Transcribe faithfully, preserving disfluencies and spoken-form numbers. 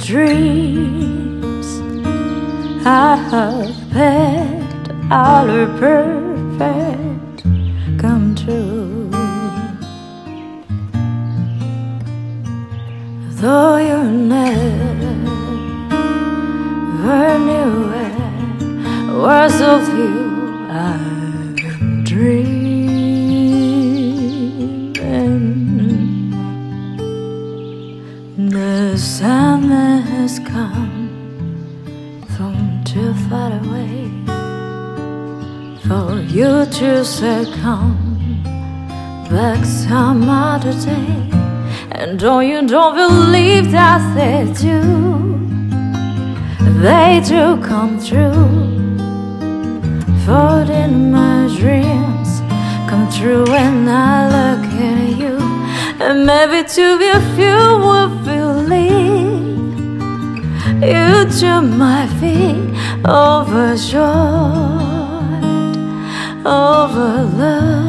dreams I have picked out are perfect come true. Though you never knew it was of you I'm dreaming. The summer has come from too far away for you to succumb back some other day. And don't you don't believe that they do, they do come true. For in my dreams come true when I look at you. And maybe to be a few will believe you to my feet, overjoyed over love.